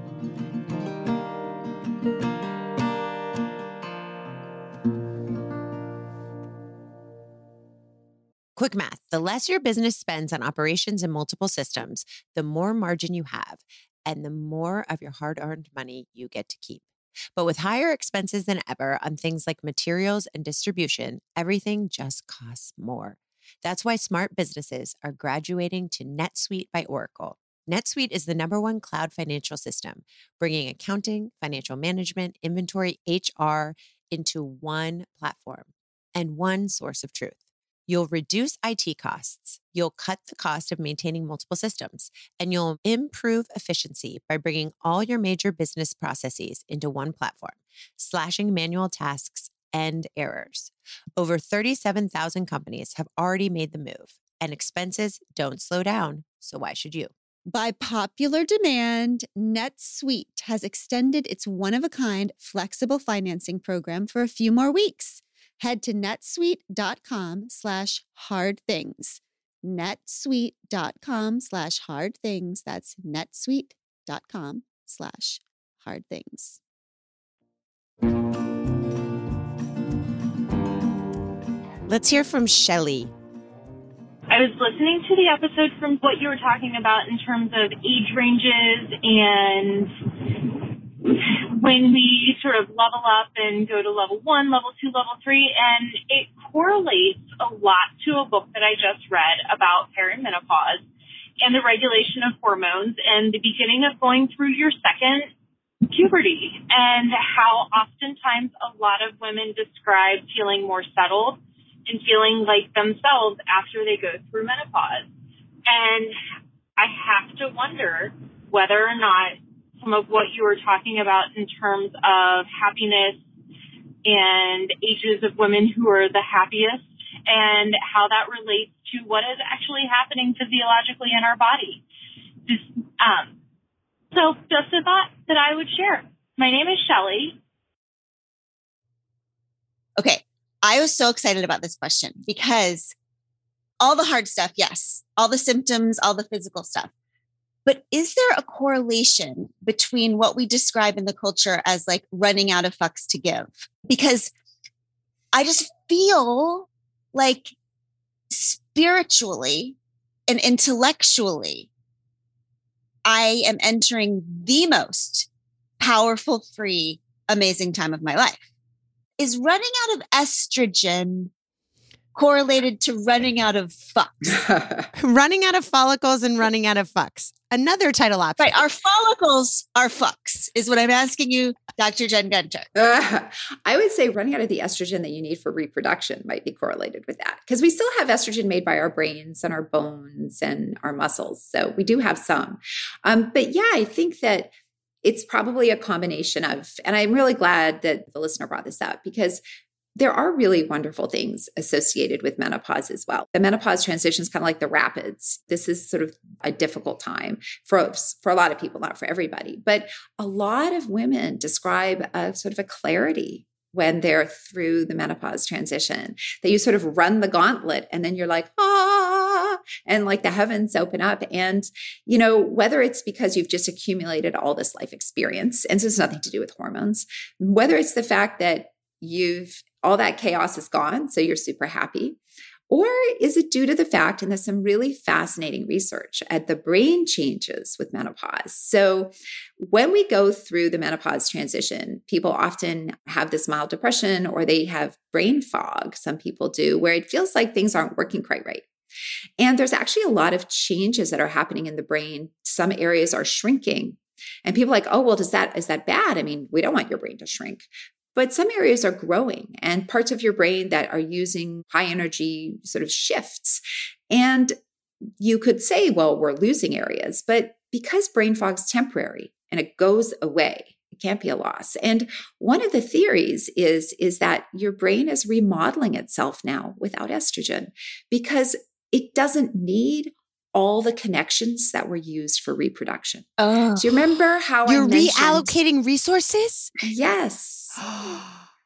[SPEAKER 3] Quick math. The less your business spends on operations in multiple systems, the more margin you have and the more of your hard-earned money you get to keep. But with higher expenses than ever on things like materials and distribution, everything just costs more. That's why smart businesses are graduating to NetSuite by Oracle. NetSuite is the #1 cloud financial system, bringing accounting, financial management, inventory, HR into one platform and one source of truth. You'll reduce IT costs, you'll cut the cost of maintaining multiple systems, and you'll improve efficiency by bringing all your major business processes into one platform, slashing manual tasks and errors. Over 37,000 companies have already made the move, and expenses don't slow down, so why should you?
[SPEAKER 2] By popular demand, NetSuite has extended its one-of-a-kind flexible financing program for a few more weeks. Head to netsuite.com/hardthings. netsuite.com/hardthings. That's netsuite.com/hardthings.
[SPEAKER 3] Let's hear from Shelly.
[SPEAKER 7] I was listening to the episode from what you were talking about in terms of age ranges and when we sort of level up and go to level 1, level 2, level 3, and it correlates a lot to a book that I just read about perimenopause and the regulation of hormones and the beginning of going through your second puberty, and how oftentimes a lot of women describe feeling more settled and feeling like themselves after they go through menopause. And I have to wonder whether or not some of what you were talking about in terms of happiness and ages of women who are the happiest and how that relates to what is actually happening physiologically in our body. So just a thought that I would share. My name is Shelly.
[SPEAKER 2] Okay. I was so excited about this question because all the hard stuff, yes, all the symptoms, all the physical stuff. But is there a correlation between what we describe in the culture as like running out of fucks to give? Because I just feel like spiritually and intellectually, I am entering the most powerful, free, amazing time of my life. Is running out of estrogen correlated to running out of fucks?
[SPEAKER 3] Running out of follicles and running out of fucks. Another title option.
[SPEAKER 2] Right. Our follicles are fucks is what I'm asking you, Dr. Jen Gunter.
[SPEAKER 4] I would say running out of the estrogen that you need for reproduction might be correlated with that, because we still have estrogen made by our brains and our bones and our muscles. So we do have some. But yeah, I think that it's probably a combination of, and I'm really glad that the listener brought this up, because there are really wonderful things associated with menopause as well. The menopause transition is kind of like the rapids. This is sort of a difficult time for a lot of people, not for everybody. But a lot of women describe a sort of a clarity when they're through the menopause transition, that you sort of run the gauntlet and then you're like, and like the heavens open up. And, you know, whether it's because you've just accumulated all this life experience, and so it's nothing to do with hormones, whether it's the fact that all that chaos is gone, so you're super happy, or is it due to the fact, and there's some really fascinating research at the brain changes with menopause. So when we go through the menopause transition, people often have this mild depression or they have brain fog. Some people do, where it feels like things aren't working quite right. And there's actually a lot of changes that are happening in the brain. Some areas are shrinking. And people are like, oh, well, is that bad? I mean, we don't want your brain to shrink. But some areas are growing, and parts of your brain that are using high energy sort of shifts. And you could say, well, we're losing areas, but because brain fog's temporary and it goes away, it can't be a loss. And one of the theories is that your brain is remodeling itself now without estrogen, because it doesn't need all the connections that were used for reproduction. Oh. Do you remember how
[SPEAKER 3] you're reallocating resources?
[SPEAKER 4] Yes.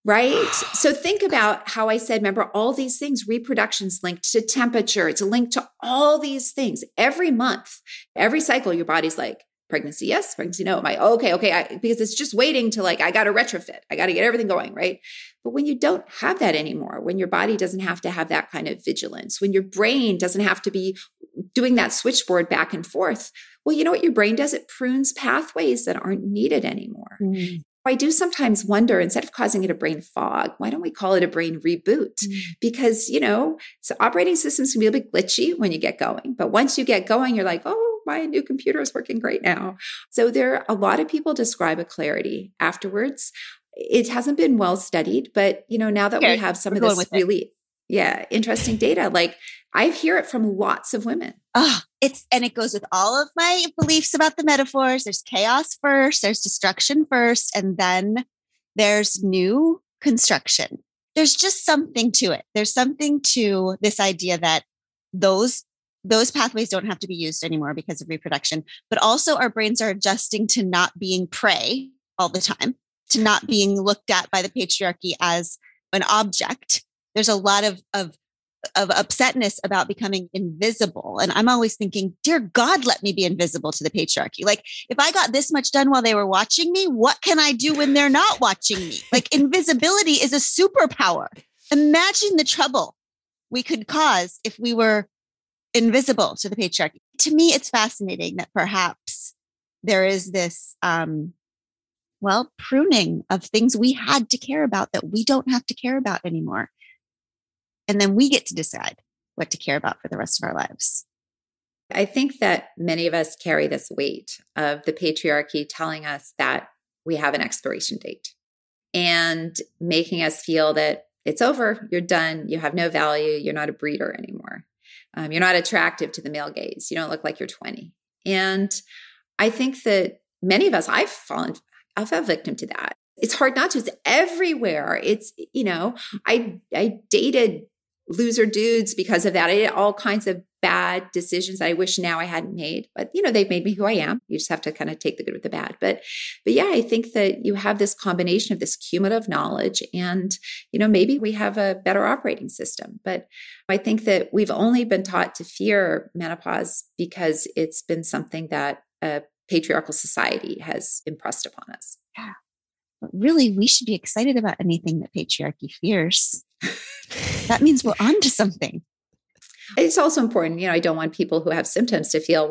[SPEAKER 4] Right? So think about how I said, remember all these things, reproduction's linked to temperature. It's linked to all these things. Every month, every cycle, your body's like, pregnancy, yes, pregnancy, no. Am I, okay. Because it's just waiting to I got to retrofit. I got to get everything going, right? But when you don't have that anymore, when your body doesn't have to have that kind of vigilance, when your brain doesn't have to be doing that switchboard back and forth, well, you know what your brain does? It prunes pathways that aren't needed anymore. Mm. I do sometimes wonder, instead of causing it a brain fog, why don't we call it a brain reboot? Because, so operating systems can be a bit glitchy when you get going. But once you get going, you're like, oh, my new computer is working great now. So a lot of people describe a clarity afterwards. It hasn't been well studied, but, now that we have some of this really interesting data, I hear it from lots of women.
[SPEAKER 2] Oh, it goes with all of my beliefs about the metaphors. There's chaos first, there's destruction first, and then there's new construction. There's just something to it. There's something to this idea that those pathways don't have to be used anymore because of reproduction, but also our brains are adjusting to not being prey all the time, to not being looked at by the patriarchy as an object. There's a lot of upsetness about becoming invisible. And I'm always thinking, dear God, let me be invisible to the patriarchy. If I got this much done while they were watching me, what can I do when they're not watching me? Invisibility is a superpower. Imagine the trouble we could cause if we were invisible to the patriarchy. To me, it's fascinating that perhaps there is this, pruning of things we had to care about that we don't have to care about anymore. And then we get to decide what to care about for the rest of our lives.
[SPEAKER 4] I think that many of us carry this weight of the patriarchy telling us that we have an expiration date and making us feel that it's over, you're done, you have no value, you're not a breeder anymore. You're not attractive to the male gaze. You don't look like you're 20. And I think that many of us, I've fallen victim to that. It's hard not to. It's everywhere. It's, I dated loser dudes because of that. I did all kinds of bad decisions that I wish now I hadn't made, but they've made me who I am. You just have to kind of take the good with the bad. But yeah, I think that you have this combination of this cumulative knowledge and, maybe we have a better operating system, but I think that we've only been taught to fear menopause because it's been something that a patriarchal society has impressed upon us.
[SPEAKER 2] Yeah. But really, we should be excited about anything that patriarchy fears. That means we're on to something.
[SPEAKER 4] It's also important, I don't want people who have symptoms to feel,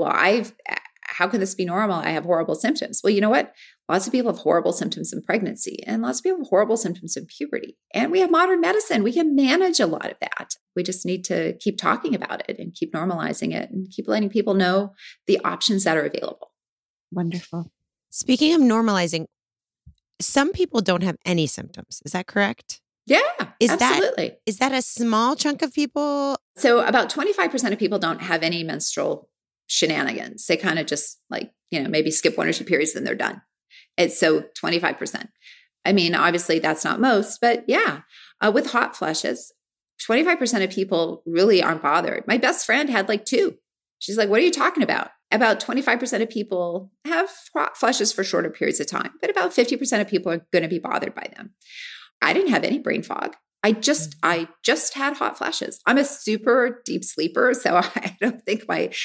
[SPEAKER 4] how can this be normal? I have horrible symptoms. Well, you know what? Lots of people have horrible symptoms in pregnancy and lots of people have horrible symptoms in puberty. And we have modern medicine. We can manage a lot of that. We just need to keep talking about it and keep normalizing it and keep letting people know the options that are available.
[SPEAKER 2] Wonderful.
[SPEAKER 3] Speaking of normalizing, some people don't have any symptoms. Is that correct?
[SPEAKER 4] Yeah, absolutely.
[SPEAKER 3] Is that a small chunk of people?
[SPEAKER 4] So about 25% of people don't have any menstrual shenanigans. They kind of just maybe skip 1 or 2 periods, then they're done. And so 25%. I mean, obviously that's not most, but yeah, with hot flushes, 25% of people really aren't bothered. My best friend had 2. She's like, what are you talking about? About 25% of people have hot flushes for shorter periods of time, but about 50% of people are going to be bothered by them. I didn't have any brain fog. I just had hot flashes. I'm a super deep sleeper, so I don't think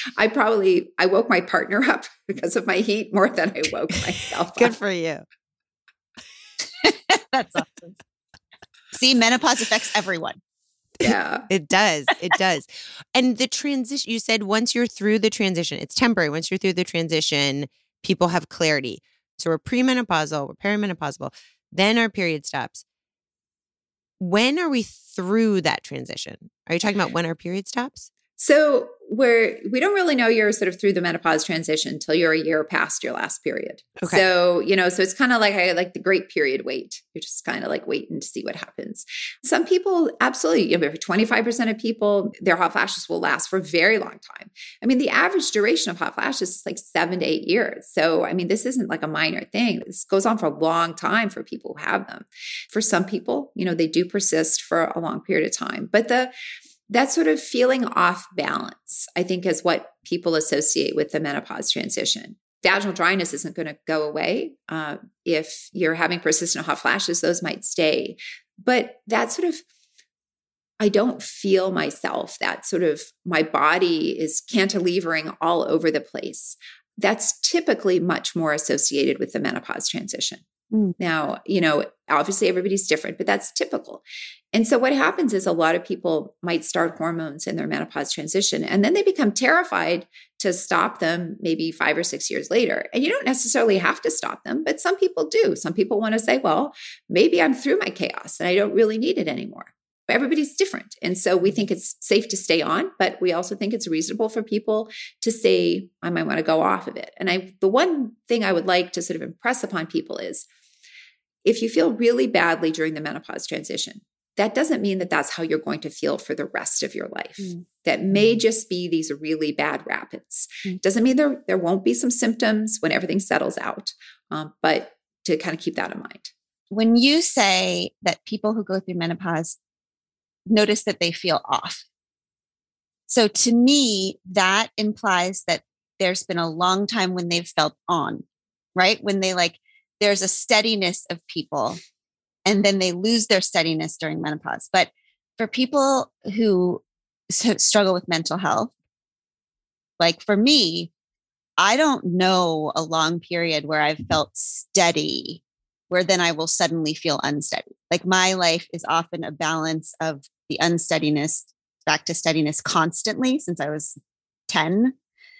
[SPEAKER 4] I woke my partner up because of my heat more than I woke myself
[SPEAKER 3] Good
[SPEAKER 4] up.
[SPEAKER 3] for you.
[SPEAKER 2] That's awesome. See, menopause affects everyone.
[SPEAKER 4] Yeah.
[SPEAKER 3] It does. It does. And the transition, you said once you're through the transition, it's temporary. Once you're through the transition, people have clarity. So we're premenopausal, we're perimenopausal, then our period stops. When are we through that transition? Are you talking about when our period stops?
[SPEAKER 4] So we don't really know you're sort of through the menopause transition until you're a year past your last period. Okay. So, so it's kind of like the great period wait. You're just kind of waiting to see what happens. Some people, absolutely, 25% of people, their hot flashes will last for a very long time. I mean, the average duration of hot flashes is 7 to 8 years. So, I mean, this isn't a minor thing. This goes on for a long time for people who have them. For some people, they do persist for a long period of time. But that sort of feeling off balance, I think, is what people associate with the menopause transition. vaginal dryness isn't going to go away. If you're having persistent hot flashes, those might stay. But that sort of, I don't feel myself, that sort of my body is cantilevering all over the place. That's typically much more associated with the menopause transition. Now, obviously everybody's different, but that's typical. And so what happens is a lot of people might start hormones in their menopause transition, and then they become terrified to stop them maybe 5 or 6 years later. And you don't necessarily have to stop them, but some people do. Some people want to say, well, maybe I'm through my chaos and I don't really need it anymore. Everybody's different. And so we think it's safe to stay on, but we also think it's reasonable for people to say, I might want to go off of it. And the one thing I would like to sort of impress upon people is, if you feel really badly during the menopause transition, that doesn't mean that that's how you're going to feel for the rest of your life. That may just be these really bad rapids. Doesn't mean there won't be some symptoms when everything settles out, but to kind of keep that in mind.
[SPEAKER 2] When you say that people who go through menopause notice that they feel off, so to me, that implies that there's been a long time when they've felt on, right? When they there's a steadiness of people, and then they lose their steadiness during menopause. But for people who struggle with mental health, like for me, I don't know a long period where I've felt steady, where then I will suddenly feel unsteady. Like my life is often a balance of the unsteadiness back to steadiness constantly since I was 10.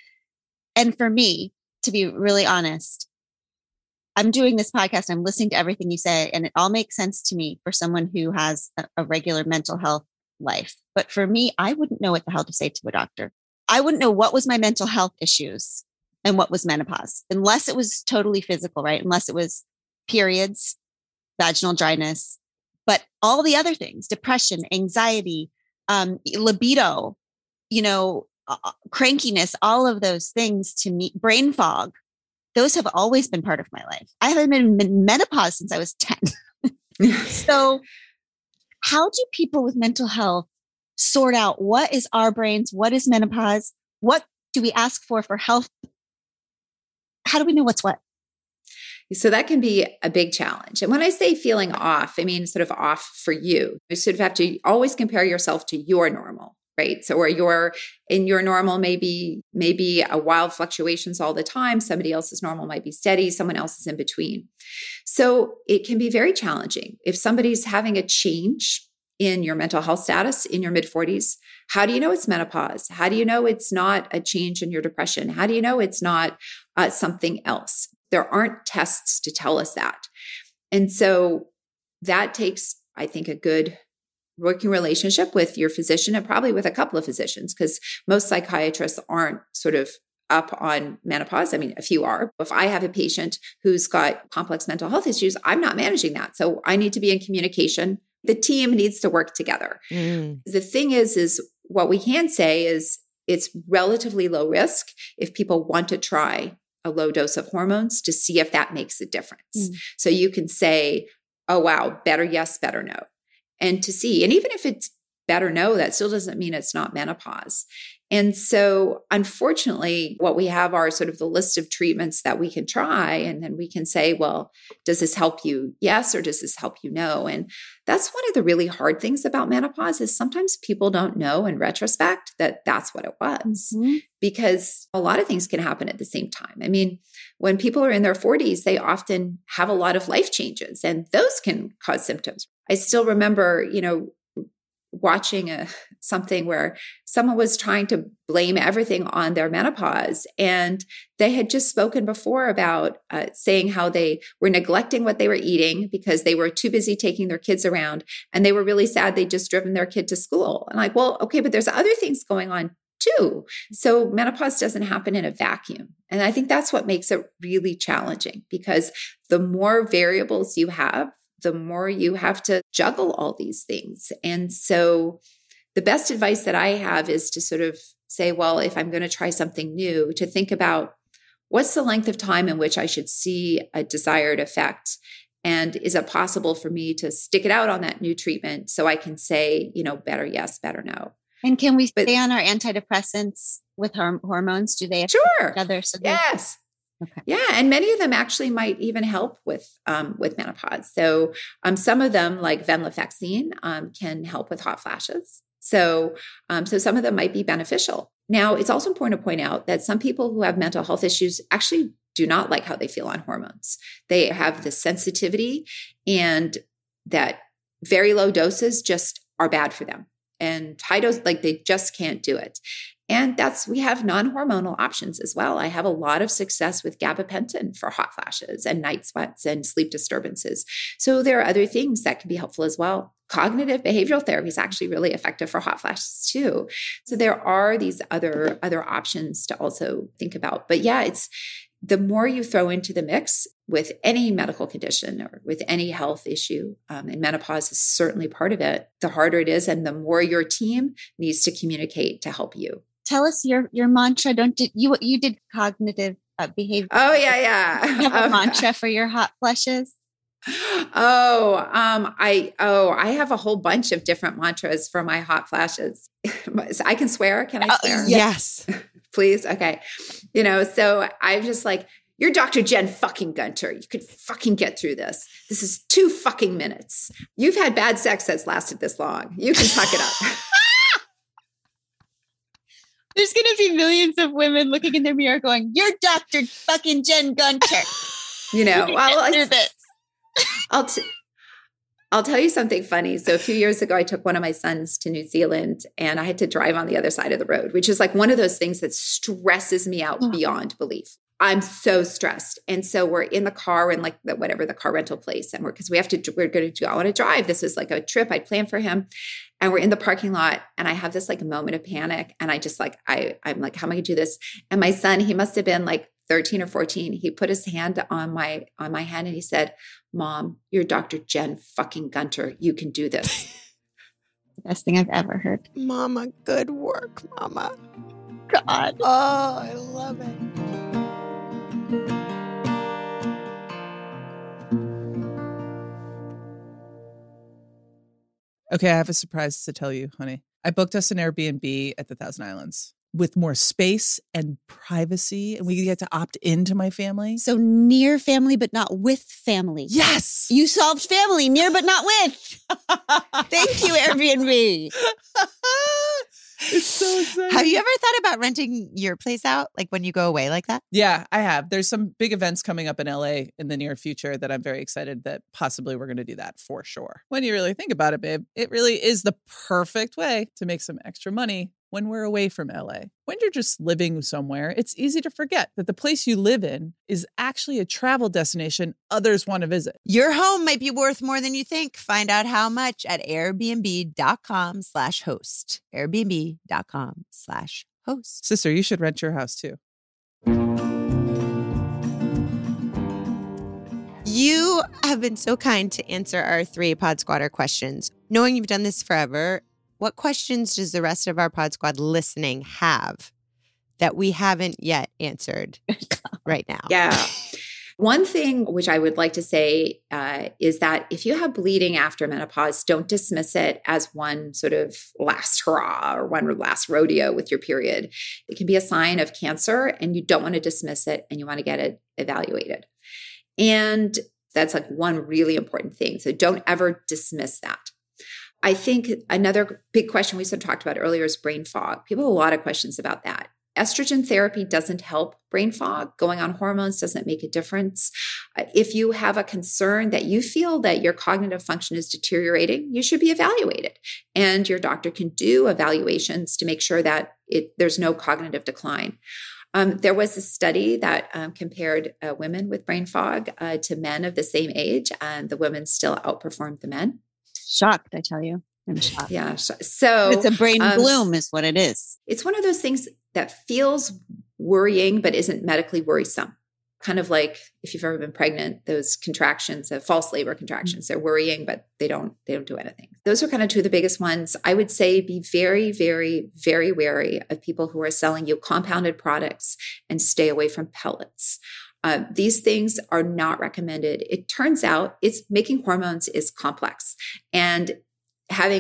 [SPEAKER 2] And for me, to be really honest, I'm doing this podcast, I'm listening to everything you say, and it all makes sense to me for someone who has a regular mental health life. But for me, I wouldn't know what the hell to say to a doctor. I wouldn't know what was my mental health issues and what was menopause, unless it was totally physical, right? Unless it was periods, vaginal dryness, but all the other things, depression, anxiety, libido, crankiness, all of those things to me, brain fog. Those have always been part of my life. I haven't been in menopause since I was 10. So how do people with mental health sort out what is our brains? What is menopause? What do we ask for health? How do we know what's what?
[SPEAKER 4] So that can be a big challenge. And when I say feeling off, I mean sort of off for you. You sort of have to always compare yourself to your normal. Right. So where in your normal, maybe a wild fluctuations all the time. Somebody else's normal might be steady. Someone else is in between. So it can be very challenging. If somebody's having a change in your mental health status in your mid-40s, how do you know it's menopause? How do you know it's not a change in your depression? How do you know it's not something else? There aren't tests to tell us that. And so that takes, I think, a good working relationship with your physician and probably with a couple of physicians, because most psychiatrists aren't sort of up on menopause. I mean, a few are. If I have a patient who's got complex mental health issues, I'm not managing that. So I need to be in communication. The team needs to work together. The thing is what we can say is it's relatively low risk if people want to try a low dose of hormones to see if that makes a difference. So you can say, oh, wow, better yes, better no. And to see, and even if it's better no, that still doesn't mean it's not menopause. And so unfortunately, what we have are sort of the list of treatments that we can try. And then we can say, well, does this help you? Yes. Or does this help you? No. And that's one of the really hard things about menopause is sometimes people don't know in retrospect that that's what it was, because a lot of things can happen at the same time. I mean, when people are in their 40s, they often have a lot of life changes and those can cause symptoms. I still remember, watching something where someone was trying to blame everything on their menopause. And they had just spoken before about saying how they were neglecting what they were eating because they were too busy taking their kids around. And they were really sad they'd just driven their kid to school. And like, well, okay, but there's other things going on too. So menopause doesn't happen in a vacuum. And I think that's what makes it really challenging, because the more variables you have, the more you have to juggle all these things. And so the best advice that I have is to sort of say, well, if I'm going to try something new, to think about what's the length of time in which I should see a desired effect? And is it possible for me to stick it out on that new treatment so I can say, better yes, better no?
[SPEAKER 2] And can we stay on our antidepressants with hormones? Do they have
[SPEAKER 4] sure.
[SPEAKER 2] each other? So
[SPEAKER 4] yes.
[SPEAKER 2] Okay.
[SPEAKER 4] Yeah, and many of them actually might even help with menopause. So some of them, like venlafaxine, can help with hot flashes. So some of them might be beneficial. Now, it's also important to point out that some people who have mental health issues actually do not like how they feel on hormones. They have the sensitivity, and that very low doses just are bad for them. And high dose, like they just can't do it. And we have non-hormonal options as well. I have a lot of success with gabapentin for hot flashes and night sweats and sleep disturbances. So there are other things that can be helpful as well. Cognitive behavioral therapy is actually really effective for hot flashes too. So there are these other options to also think about. But yeah, it's the more you throw into the mix with any medical condition or with any health issue, and menopause is certainly part of it, the harder it is and the more your team needs to communicate to help you.
[SPEAKER 2] Tell us your mantra. You did cognitive behavior?
[SPEAKER 4] Oh, yeah.
[SPEAKER 2] You have a mantra for your hot flushes?
[SPEAKER 4] I have a whole bunch of different mantras for my hot flashes. I can swear. Can I swear?
[SPEAKER 3] Yes.
[SPEAKER 4] Please. Okay. So I'm just like, you're Dr. Jen fucking Gunter. You could fucking get through this. This is 2 fucking minutes. You've had bad sex that's lasted this long. You can suck it up.
[SPEAKER 2] There's going to be millions of women looking in their mirror going, you're Dr. fucking Jen Gunter.
[SPEAKER 4] I'll tell you something funny. So a few years ago, I took one of my sons to New Zealand and I had to drive on the other side of the road, which is like one of those things that stresses me out beyond belief. I'm so stressed. And so we're in the car in like the car rental place. And we're going to go on a drive. This is like a trip I'd planned for him. And we're in the parking lot and I have this like moment of panic. And I just like, I'm like, how am I going to do this? And my son, he must've been like 13 or 14. He put his hand on my hand and he said, Mom, you're Dr. Jen fucking Gunter. You can do this.
[SPEAKER 2] The best thing I've ever heard.
[SPEAKER 3] Mama, good work, Mama.
[SPEAKER 2] God.
[SPEAKER 3] Oh, I love it.
[SPEAKER 1] Okay, I have a surprise to tell you, honey. I booked us an Airbnb at the Thousand Islands with more space and privacy, and we get to opt into my family.
[SPEAKER 2] So near family, but not with family.
[SPEAKER 1] Yes!
[SPEAKER 2] You solved family, near but not with. Thank you, Airbnb.
[SPEAKER 1] It's so exciting.
[SPEAKER 3] Have you ever thought about renting your place out, like when you go away like that?
[SPEAKER 1] Yeah, I have. There's some big events coming up in LA in the near future that I'm very excited that possibly we're going to do that for sure. When you really think about it, babe, it really is the perfect way to make some extra money when we're away from LA. When you're just living somewhere, it's easy to forget that the place you live in is actually a travel destination others want to visit.
[SPEAKER 3] Your home might be worth more than you think. Find out how much at airbnb.com/host. Airbnb.com/host.
[SPEAKER 1] Sister, you should rent your house too.
[SPEAKER 3] You have been so kind to answer our 3 Pod Squatter questions. Knowing you've done this forever, what questions does the rest of our Pod Squad listening have that we haven't yet answered right now?
[SPEAKER 4] Yeah. One thing which I would like to say is that if you have bleeding after menopause, don't dismiss it as one sort of last hurrah or one last rodeo with your period. It can be a sign of cancer and you don't want to dismiss it and you want to get it evaluated. And that's like one really important thing. So don't ever dismiss that. I think another big question we sort of talked about earlier is brain fog. People have a lot of questions about that. Estrogen therapy doesn't help brain fog. Going on hormones doesn't make a difference. If you have a concern that you feel that your cognitive function is deteriorating, you should be evaluated. And your doctor can do evaluations to make sure that there's no cognitive decline. There was a study that compared women with brain fog to men of the same age, and the women still outperformed the men.
[SPEAKER 2] Shocked, I tell you. I'm shocked.
[SPEAKER 4] Yeah. So
[SPEAKER 2] it's a brain bloom is what it is.
[SPEAKER 4] It's one of those things that feels worrying, but isn't medically worrisome. Kind of like if you've ever been pregnant, those contractions, false labor contractions, they're worrying, but they don't do anything. Those are kind of 2 of the biggest ones. I would say be very, very, very wary of people who are selling you compounded products and stay away from pellets. These things are not recommended. It turns out making hormones is complex, and having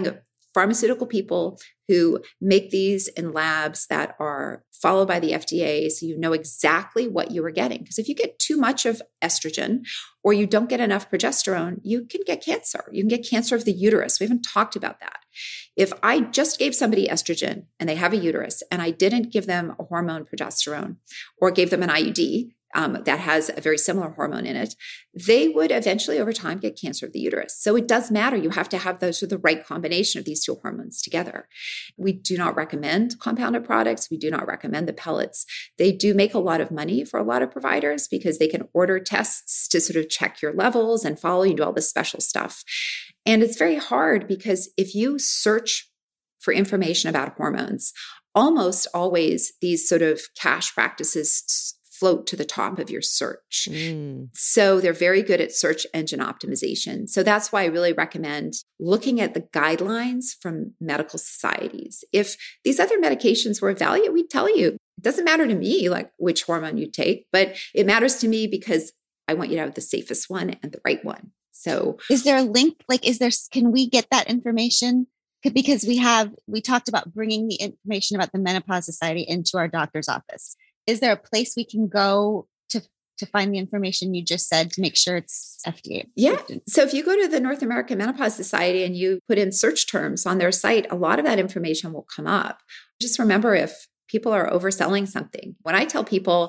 [SPEAKER 4] pharmaceutical people who make these in labs that are followed by the FDA, so you know exactly what you are getting. Because if you get too much of estrogen or you don't get enough progesterone, you can get cancer. You can get cancer of the uterus. We haven't talked about that. If I just gave somebody estrogen and they have a uterus and I didn't give them a hormone progesterone or gave them an IUD, that has a very similar hormone in it, they would eventually over time get cancer of the uterus. So it does matter. You have to have the right combination of these two hormones together. We do not recommend compounded products. We do not recommend the pellets. They do make a lot of money for a lot of providers because they can order tests to sort of check your levels and follow you, do all this special stuff. And it's very hard because if you search for information about hormones, almost always these sort of cash practices float to the top of your search. So they're very good at search engine optimization. So that's why I really recommend looking at the guidelines from medical societies. If these other medications were of value, we'd tell you. It doesn't matter to me like which hormone you take, but it matters to me because I want you to have the safest one and the right one. So
[SPEAKER 2] is there a link? Can we get that information? Because we talked about bringing the information about the Menopause Society into our doctor's office. Is there a place we can go to find the information you just said to make sure it's FDA?
[SPEAKER 4] Yeah. So if you go to the North American Menopause Society and you put in search terms on their site, a lot of that information will come up. Just remember if people are overselling something. When I put people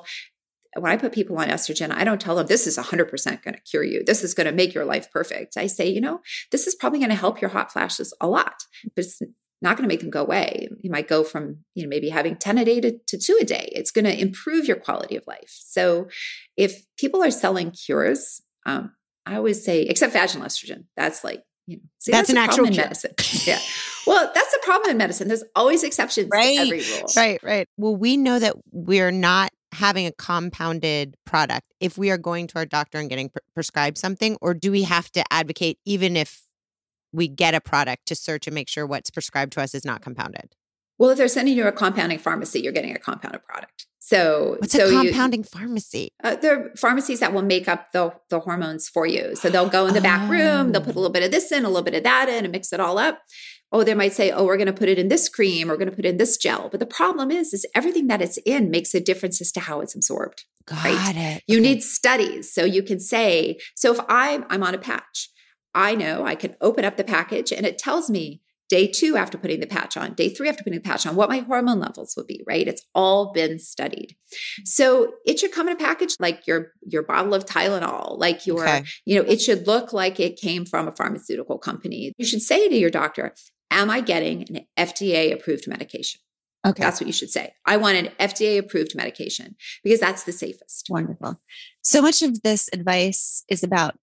[SPEAKER 4] on estrogen, I don't tell them this is 100% going to cure you. This is going to make your life perfect. I say, this is probably going to help your hot flashes a lot, but it's not going to make them go away. You might go from, maybe having 10 a day to 2 a day. It's going to improve your quality of life. So if people are selling cures, I always say, except vaginal estrogen, that's like,
[SPEAKER 3] that's an actual
[SPEAKER 4] in medicine. Yeah. Well, that's a problem in medicine. There's always exceptions to every rule.
[SPEAKER 3] Right. Well, we know that we're not having a compounded product if we are going to our doctor and getting prescribed something, or do we have to advocate even if we get a product to search and make sure what's prescribed to us is not compounded?
[SPEAKER 4] Well, if they're sending you a compounding pharmacy, you're getting a compounded product. So
[SPEAKER 3] what's a compounding pharmacy?
[SPEAKER 4] There are pharmacies that will make up the hormones for you. So they'll go in the back room, they'll put a little bit of this in, a little bit of that in, and mix it all up. Oh, they might say, we're going to put it in this cream, we're going to put it in this gel. But the problem is everything that it's in makes a difference as to how it's absorbed.
[SPEAKER 3] Got it.
[SPEAKER 4] You need studies. So you can say, so if I'm on a patch, I know I can open up the package and it tells me day 2 after putting the patch on, day 3 after putting the patch on, what my hormone levels will be, right? It's all been studied. So it should come in a package like your bottle of Tylenol, like it should look like it came from a pharmaceutical company. You should say to your doctor, am I getting an FDA approved medication?
[SPEAKER 2] Okay.
[SPEAKER 4] That's what you should say. I want an FDA approved medication because that's the safest.
[SPEAKER 2] Wonderful. So much of this advice is about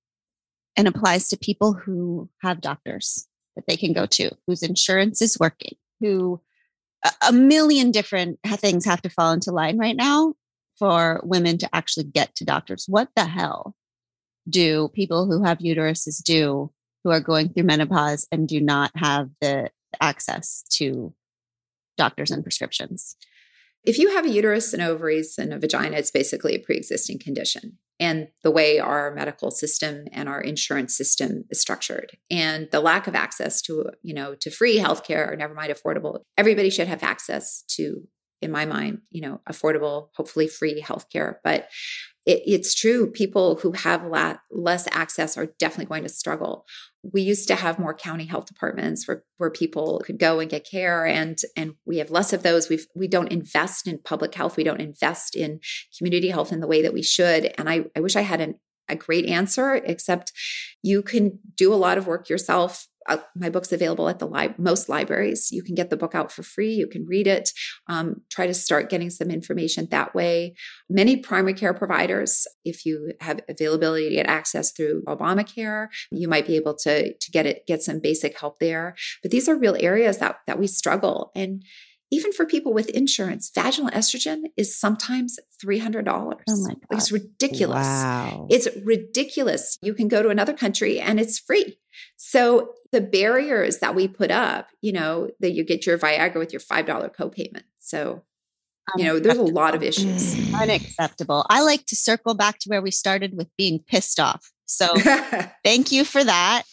[SPEAKER 2] and applies to people who have doctors that they can go to, whose insurance is working, who a million different things have to fall into line right now for women to actually get to doctors. What the hell do people who have uteruses do who are going through menopause and do not have the access to doctors and prescriptions?
[SPEAKER 4] If you have a uterus and ovaries and a vagina, it's basically a pre-existing condition. And the way our medical system and our insurance system is structured, and the lack of access to free healthcare, or never mind affordable, everybody should have access to, in my mind, affordable, hopefully free healthcare. But it's true. People who have less access are definitely going to struggle. We used to have more county health departments where people could go and get care, and we have less of those. We don't invest in public health. We don't invest in community health in the way that we should. And I wish I had a great answer, except you can do a lot of work yourself. My book's available at most libraries. You can get the book out for free. You can read it. Try to start getting some information that way. Many primary care providers, if you have availability to get access through Obamacare, you might be able to get some basic help there. But these are real areas that we struggle. And even for people with insurance, vaginal estrogen is sometimes $300.
[SPEAKER 2] Oh my God.
[SPEAKER 4] It's ridiculous.
[SPEAKER 3] Wow.
[SPEAKER 4] It's ridiculous. You can go to another country and it's free. So the barriers that we put up, that you get your Viagra with your $5 copayment. So, there's a lot of issues.
[SPEAKER 2] Unacceptable. I like to circle back to where we started with being pissed off. So thank you for that.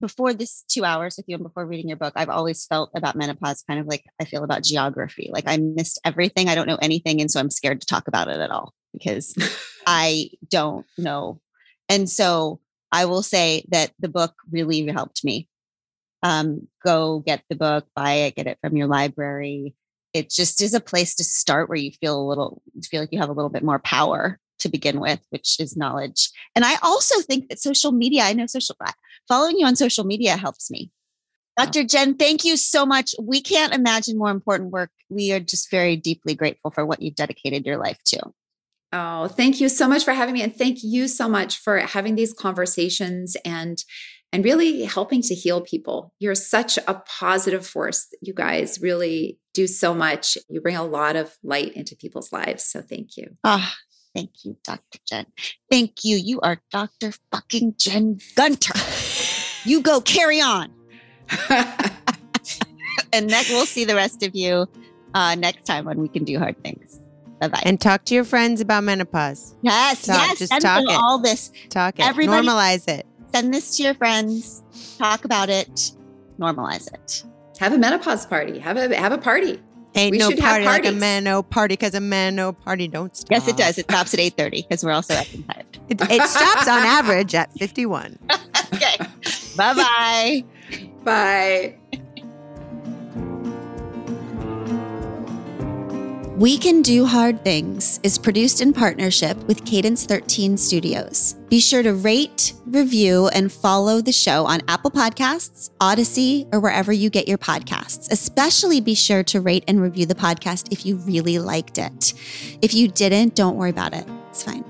[SPEAKER 2] before this 2 hours with you and before reading your book, I've always felt about menopause kind of like I feel about geography. Like I missed everything. I don't know anything. And so I'm scared to talk about it at all because I don't know. And so I will say that the book really helped me. Go get the book, buy it, get it from your library. It just is a place to start where you feel like you have a little bit more power to begin with, which is knowledge. And I also think that social media, following you on social media helps me. Dr. Jen, thank you so much. We can't imagine more important work. We are just very deeply grateful for what you've dedicated your life to.
[SPEAKER 4] Oh, thank you so much for having me. And thank you so much for having these conversations and really helping to heal people. You're such a positive force. You guys really do so much. You bring a lot of light into people's lives. So thank you.
[SPEAKER 2] Thank you, Dr. Jen. Thank you. You are Dr. fucking Jen Gunter. You go carry on. And we'll see the rest of you next time when we can do hard things. Bye-bye.
[SPEAKER 3] And talk to your friends about menopause.
[SPEAKER 2] Yes.
[SPEAKER 3] Just talk it.
[SPEAKER 2] All this.
[SPEAKER 3] Talk it.
[SPEAKER 2] Everybody,
[SPEAKER 3] normalize it.
[SPEAKER 2] Send this to your friends. Talk about it. Normalize it.
[SPEAKER 4] Have a menopause party. Have a party.
[SPEAKER 3] Ain't no party like a man-no party because a man-no party don't stop.
[SPEAKER 2] Yes, it does. It stops at 8:30 because we're also up and tired.
[SPEAKER 3] It stops on average at 51.
[SPEAKER 2] Okay. Bye-bye.
[SPEAKER 4] Bye.
[SPEAKER 2] We Can Do Hard Things is produced in partnership with Cadence 13 Studios. Be sure to rate, review, and follow the show on Apple Podcasts, Odyssey, or wherever you get your podcasts. Especially be sure to rate and review the podcast if you really liked it. If you didn't, don't worry about it. It's fine.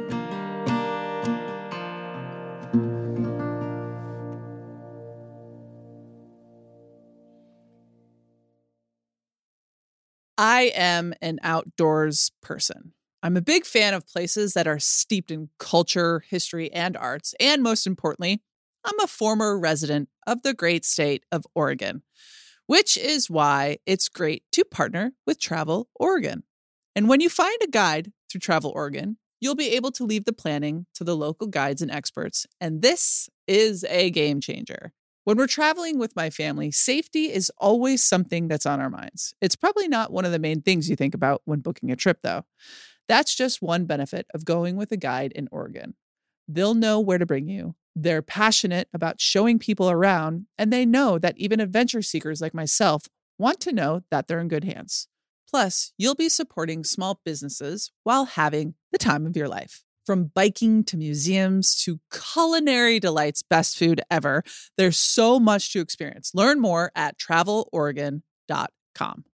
[SPEAKER 1] I am an outdoors person. I'm a big fan of places that are steeped in culture, history, and arts. And most importantly, I'm a former resident of the great state of Oregon, which is why it's great to partner with Travel Oregon. And when you find a guide through Travel Oregon, you'll be able to leave the planning to the local guides and experts. And this is a game changer. When we're traveling with my family, safety is always something that's on our minds. It's probably not one of the main things you think about when booking a trip, though. That's just one benefit of going with a guide in Oregon. They'll know where to bring you. They're passionate about showing people around, and they know that even adventure seekers like myself want to know that they're in good hands. Plus, you'll be supporting small businesses while having the time of your life. From biking to museums to culinary delights, best food ever, there's so much to experience. Learn more at traveloregon.com.